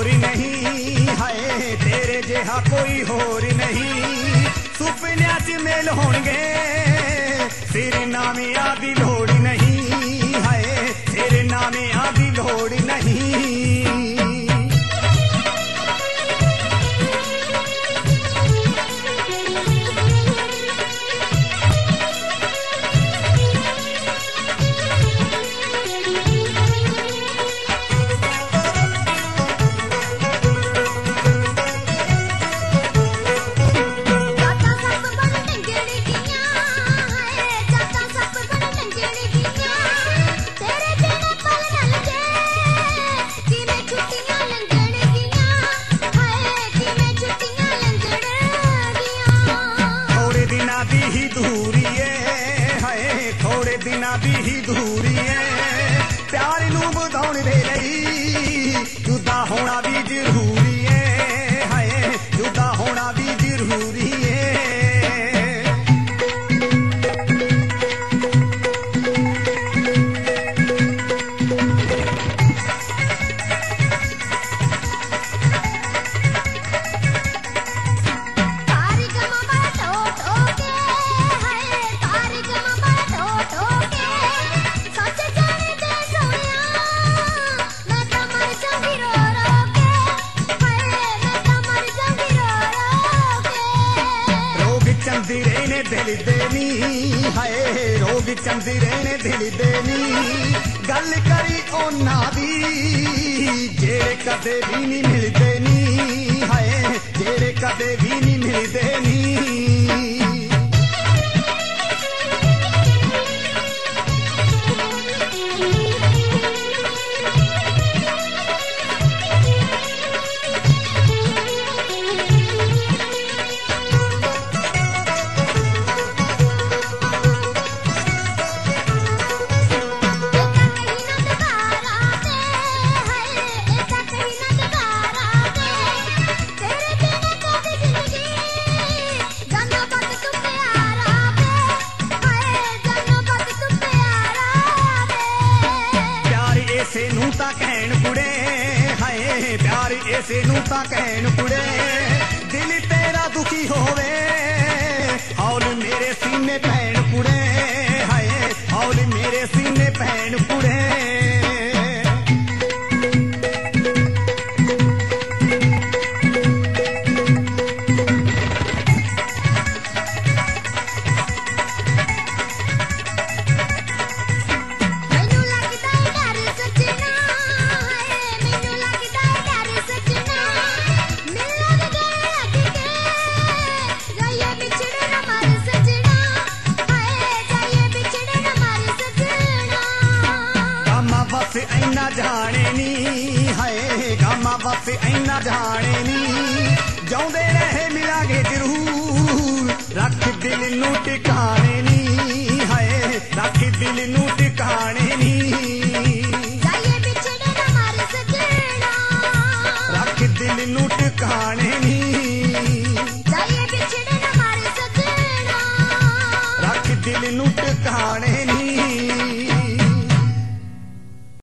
होर नहीं हाय तेरे जिहा कोई होर नहीं सुपनिया च मेल होणगे तेरे नामे आदी लोड़ नहीं हाय तेरे नामे आदी लोड़ नहीं दी ही दूरी है प्यार नूं वधाउण दे लई जुदा होना भी जरूरी है हाय जुदा होना भी जरूरी है दिल देनी हाय रोग चंदिरे ने दिल देनी गल करी ओना दी जेड़े कदे भी नहीं मिलदे नी हाय जेड़े कदे भी नहीं मिलदे नी ऐसे नूं तां कहण कुड़े दिल तेरा दुखी होवे हौल मेरे सीने पैण कुड़े हाय हौल मेरे सीने पैण कुड़े ऐना जाने नी हाय गामा बस ऐना जाने नी जाउंदे रहे मिलांगे जरूर रख दिल नूं टिकाने नी हाय रख दिल नूं टिकाने नी जाइए बिछड़े ना मारे सजना रख दिल नूं टिकाने नी जाइए बिछड़े ना मारे सजना रख दिल नूं टिकाने